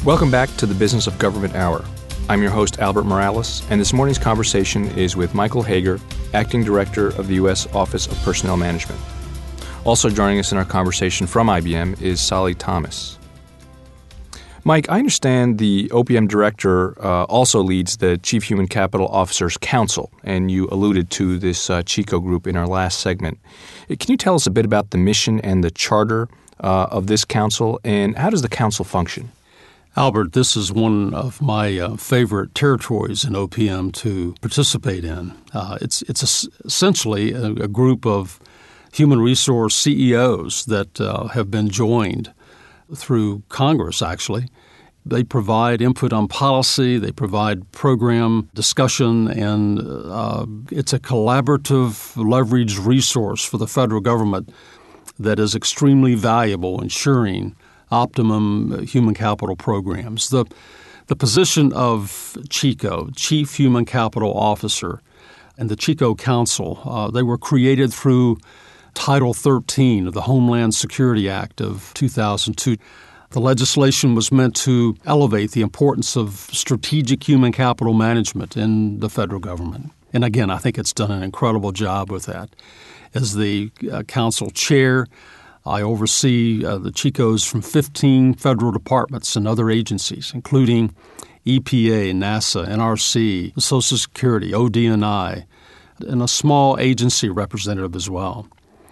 Welcome back to the Business of Government Hour. I'm your host, Albert Morales, and this morning's conversation is with Michael Hager, Acting Director of the U.S. Office of Personnel Management. Also joining us in our conversation from IBM is Sally Thomas. Mike, I understand the OPM Director also leads the Chief Human Capital Officers Council, and you alluded to this CHICO group in our last segment. Can you tell us a bit about the mission and the charter of this council, and how does the council function? Albert, this is one of my favorite territories in OPM to participate in. It's essentially a group of human resource CEOs that have been joined through Congress, actually. They provide input on policy, they provide program discussion, and it's a collaborative, leveraged resource for the federal government that is extremely valuable, ensuring optimum human capital programs. The position of CHICO, Chief Human Capital Officer, and the CHICO Council, they were created through Title 13 of the Homeland Security Act of 2002. The legislation was meant to elevate the importance of strategic human capital management in the federal government. And again, I think it's done an incredible job with that. As the council chair, I oversee the CHICOs from 15 federal departments and other agencies, including EPA, NASA, NRC, Social Security, OD&I, and a small agency representative as well.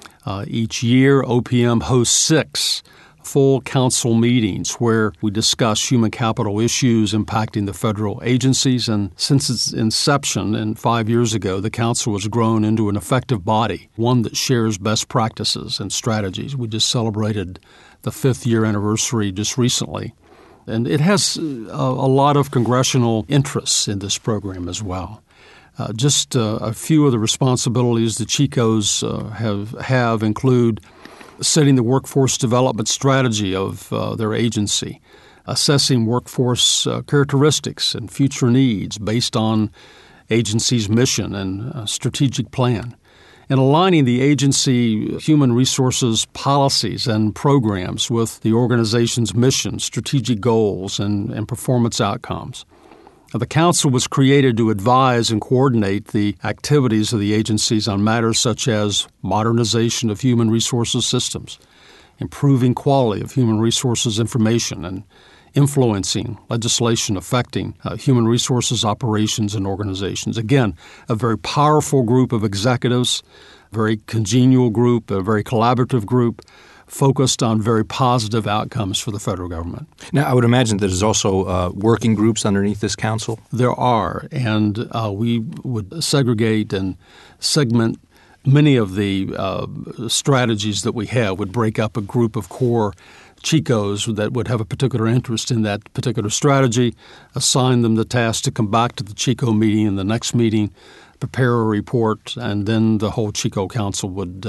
Each year, OPM hosts 6 full council meetings where we discuss human capital issues impacting the federal agencies. And since its inception 5 years ago, the council has grown into an effective body, one that shares best practices and strategies. We just celebrated the 5th year anniversary just recently. And it has a lot of congressional interests in this program as well. Just a few of the responsibilities the CHICOs have include setting the workforce development strategy of their agency, assessing workforce characteristics and future needs based on agency's mission and strategic plan, and aligning the agency human resources policies and programs with the organization's mission, strategic goals, and performance outcomes. The council was created to advise and coordinate the activities of the agencies on matters such as modernization of human resources systems, improving quality of human resources information, and influencing legislation affecting human resources operations and organizations. Again, a very powerful group of executives, very congenial group, a very collaborative group, focused on very positive outcomes for the federal government. Now, I would imagine that there's also working groups underneath this council? There are, and we would segregate and segment many of the strategies that we have, would break up a group of core CHICOs that would have a particular interest in that particular strategy, assign them the task to come back to the CHICO meeting and the next meeting, prepare a report, and then the whole CHICO council would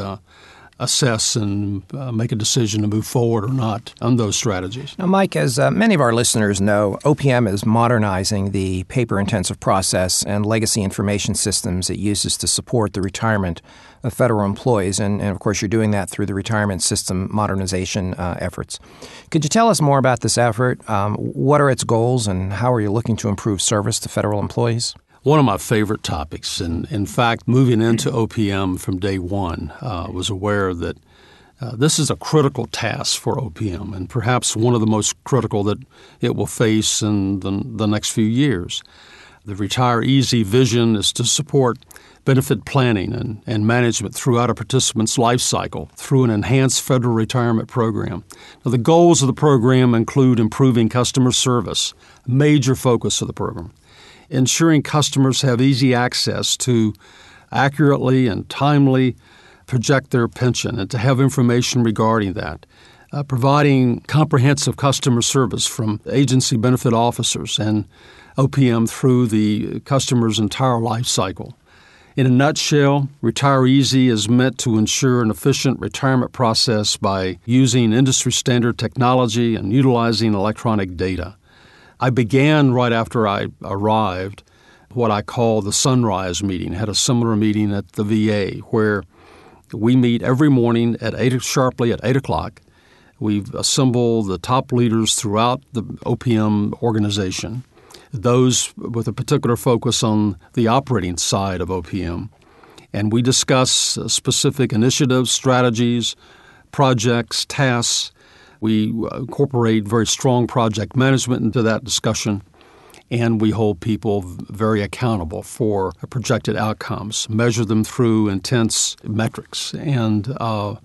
assess and make a decision to move forward or not on those strategies. Now, Mike, as many of our listeners know, OPM is modernizing the paper-intensive process and legacy information systems it uses to support the retirement of federal employees. And of course, you're doing that through the retirement system modernization efforts. Could you tell us more about this effort? What are its goals, and how are you looking to improve service to federal employees? One of my favorite topics, and in fact, moving into OPM from day one, was aware that this is a critical task for OPM, and perhaps one of the most critical that it will face in the next few years. The Retire Easy vision is to support benefit planning and management throughout a participant's life cycle through an enhanced federal retirement program. Now, the goals of the program include improving customer service, a major focus of the program, ensuring customers have easy access to accurately and timely project their pension and to have information regarding that, providing comprehensive customer service from agency benefit officers and OPM through the customer's entire life cycle. In a nutshell, Retire Easy is meant to ensure an efficient retirement process by using industry-standard technology and utilizing electronic data. I began right after I arrived what I call the Sunrise meeting. I had a similar meeting at the VA where we meet every morning at sharply at 8 o'clock. We've assembled the top leaders throughout the OPM organization, those with a particular focus on the operating side of OPM. And we discuss specific initiatives, strategies, projects, tasks. We incorporate very strong project management into that discussion. And we hold people very accountable for projected outcomes, measure them through intense metrics. And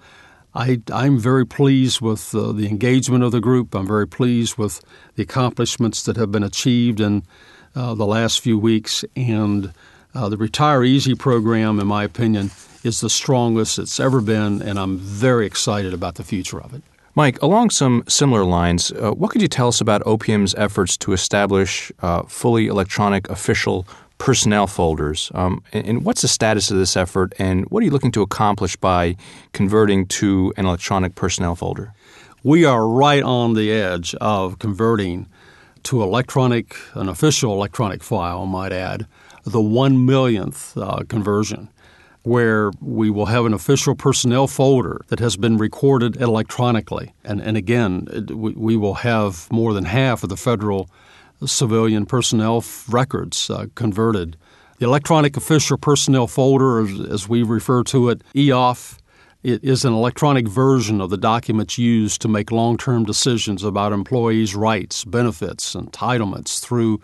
I'm very pleased with the engagement of the group. I'm very pleased with the accomplishments that have been achieved in the last few weeks. And the Retire Easy program, in my opinion, is the strongest it's ever been, and I'm very excited about the future of it. Mike, along some similar lines, what could you tell us about OPM's efforts to establish fully electronic official personnel folders? And what's the status of this effort, and what are you looking to accomplish by converting to an electronic personnel folder? We are right on the edge of converting to an official electronic file, I might add, the 1 millionth conversion, where we will have an official personnel folder that has been recorded electronically. And again, we will have more than half of the federal civilian personnel records converted. The electronic official personnel folder, as we refer to it, EOF, it is an electronic version of the documents used to make long-term decisions about employees' rights, benefits, entitlements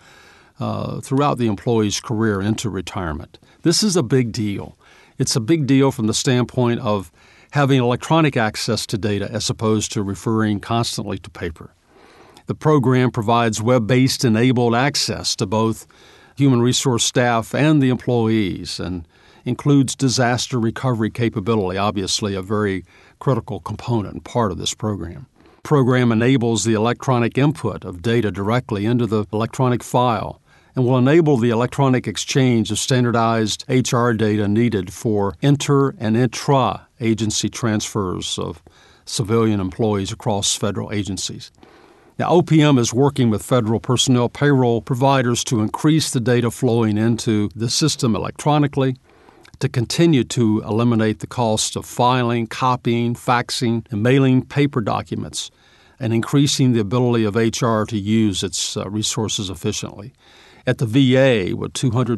throughout the employee's career into retirement. This is a big deal. It's a big deal from the standpoint of having electronic access to data as opposed to referring constantly to paper. The program provides web-based enabled access to both human resource staff and the employees and includes disaster recovery capability, obviously a very critical component and part of this program. The program enables the electronic input of data directly into the electronic file and will enable the electronic exchange of standardized HR data needed for inter- and intra-agency transfers of civilian employees across federal agencies. Now, OPM is working with federal personnel payroll providers to increase the data flowing into the system electronically, to continue to eliminate the cost of filing, copying, faxing, and mailing paper documents, and increasing the ability of HR to use its resources efficiently. At the VA, with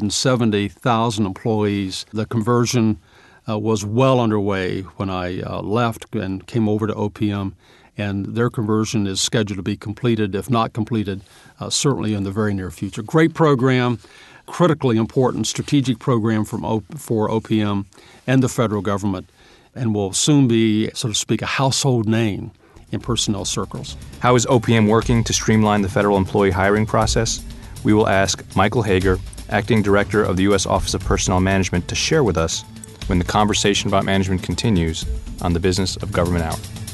270,000 employees, the conversion was well underway when I left and came over to OPM, and their conversion is scheduled to be completed, if not completed, certainly in the very near future. Great program, critically important strategic program for OPM and the federal government, and will soon be, so to speak, a household name in personnel circles. How is OPM working to streamline the federal employee hiring process? We will ask Michael Hager, Acting Director of the U.S. Office of Personnel Management, to share with us when the conversation about management continues on the Business of Government Hour.